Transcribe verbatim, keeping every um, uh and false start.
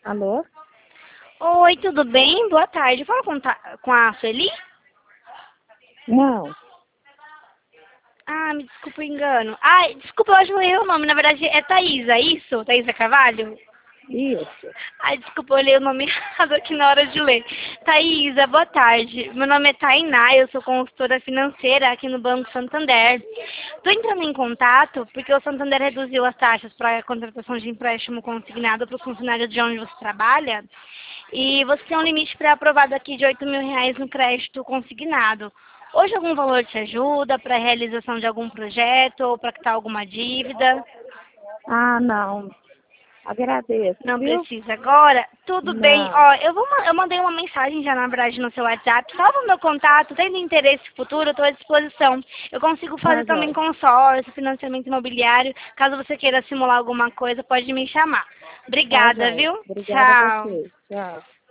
Alô? Oi, tudo bem? Boa tarde. Fala com, ta- com a Sueli? Não. Ah, me desculpa o engano. Ai, desculpa, eu acho que eu errei o nome. Na verdade, é Thaísa, isso? Thaísa Carvalho? Isso. Ai, desculpa, eu olhei o nome errado aqui na hora de ler. Thaísa, boa tarde. Meu nome é Tainá, eu sou consultora financeira aqui no Banco Santander. Estou entrando em contato porque o Santander reduziu as taxas para a contratação de empréstimo consignado para os funcionários de onde você trabalha. E você tem um limite pré-aprovado aqui de oito mil reais no crédito consignado. Hoje algum valor te ajuda para a realização de algum projeto ou para quitar alguma dívida? Ah, não. Agradeço, Não viu? precisa agora? Tudo bem. Não. Ó, eu, vou, ma- eu mandei uma mensagem já, na verdade, no seu WhatsApp. Salva o meu contato, tendo interesse futuro, eu estou à disposição. Eu consigo Tá, fazer também joia. consórcio, financiamento imobiliário. Caso você queira simular alguma coisa, pode me chamar. Tá, Obrigada, joia. viu? Obrigada a Tchau. você. Tchau.